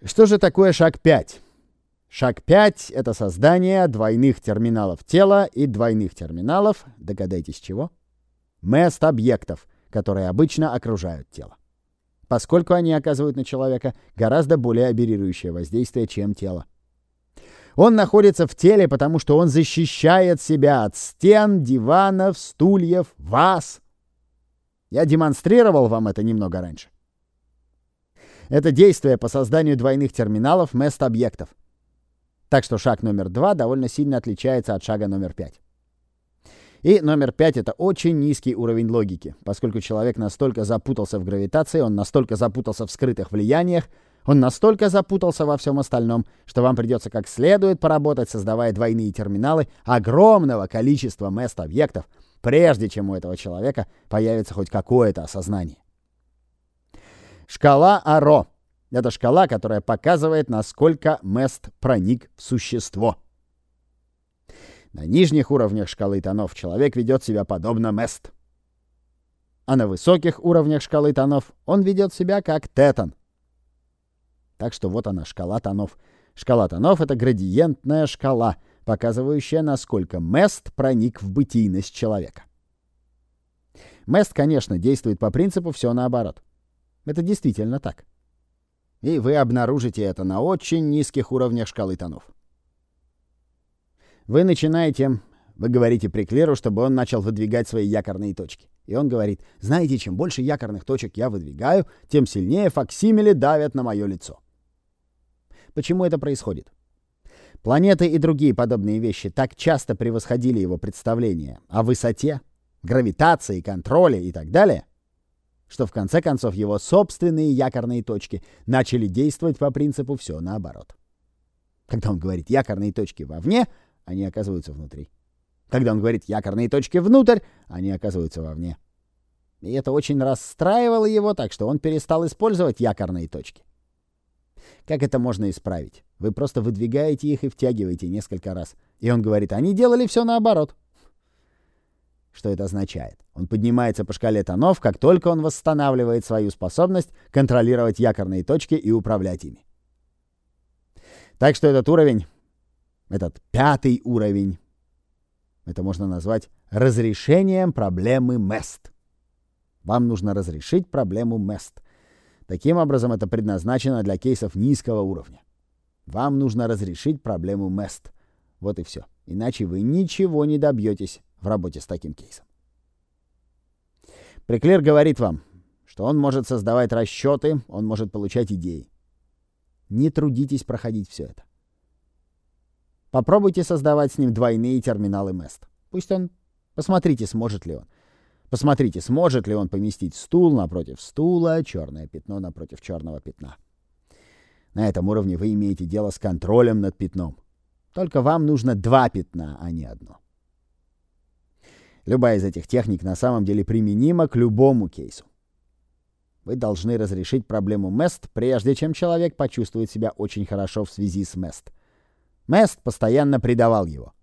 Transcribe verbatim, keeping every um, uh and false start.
Что же такое шаг пять? Шаг пять — это создание двойных терминалов тела и двойных терминалов, догадайтесь чего? Мест-объектов, которые обычно окружают тело. Поскольку они оказывают на человека гораздо более аберрирующее воздействие, чем тело. Он находится в теле, потому что он защищает себя от стен, диванов, стульев, вас. Я демонстрировал вам это немного раньше. Это действие по созданию двойных терминалов мест-объектов. Так что шаг номер два довольно сильно отличается от шага номер пять. И номер пять — это очень низкий уровень логики, поскольку человек настолько запутался в гравитации, он настолько запутался в скрытых влияниях, он настолько запутался во всем остальном, что вам придется как следует поработать, создавая двойные терминалы огромного количества мест-объектов, прежде чем у этого человека появится хоть какое-то осознание. Шкала Аро — это шкала, которая показывает, насколько мест проник в существо. На нижних уровнях шкалы тонов человек ведет себя подобно мест. А на высоких уровнях шкалы тонов он ведет себя как тетан. Так что вот она, шкала тонов. Шкала тонов — это градиентная шкала, показывающая, насколько мест проник в бытийность человека. Мест, конечно, действует по принципу «все наоборот». Это действительно так. И вы обнаружите это на очень низких уровнях шкалы тонов. Вы начинаете, вы говорите Приклеру, чтобы он начал выдвигать свои якорные точки. И он говорит: знаете, чем больше якорных точек я выдвигаю, тем сильнее факсимили давят на мое лицо. Почему это происходит? Планеты и другие подобные вещи так часто превосходили его представления о высоте, гравитации, контроле и так далее, что в конце концов его собственные якорные точки начали действовать по принципу «все наоборот». Когда он говорит «якорные точки вовне», они оказываются внутри. Когда он говорит «якорные точки внутрь», они оказываются вовне. И это очень расстраивало его, так что он перестал использовать якорные точки. Как это можно исправить? Вы просто выдвигаете их и втягиваете несколько раз. И он говорит: они делали все наоборот. Что это означает? Он поднимается по шкале тонов, как только он восстанавливает свою способность контролировать якорные точки и управлять ими. Так что этот уровень, этот пятый уровень, это можно назвать разрешением проблемы мест. Вам нужно разрешить проблему мест. Таким образом, это предназначено для кейсов низкого уровня. Вам нужно разрешить проблему мест. Вот и все. Иначе вы ничего не добьетесь в работе с таким кейсом. Приклер говорит вам, что он может создавать расчеты, он может получать идеи. Не трудитесь проходить все это. Попробуйте создавать с ним двойные терминалы мест. Пусть он... Посмотрите, сможет ли он. Посмотрите, сможет ли он поместить стул напротив стула, черное пятно напротив черного пятна. На этом уровне вы имеете дело с контролем над пятном. Только вам нужно два пятна, а не одно. Любая из этих техник на самом деле применима к любому кейсу. Вы должны разрешить проблему мест, прежде чем человек почувствует себя очень хорошо в связи с мест. Мест постоянно предавал его.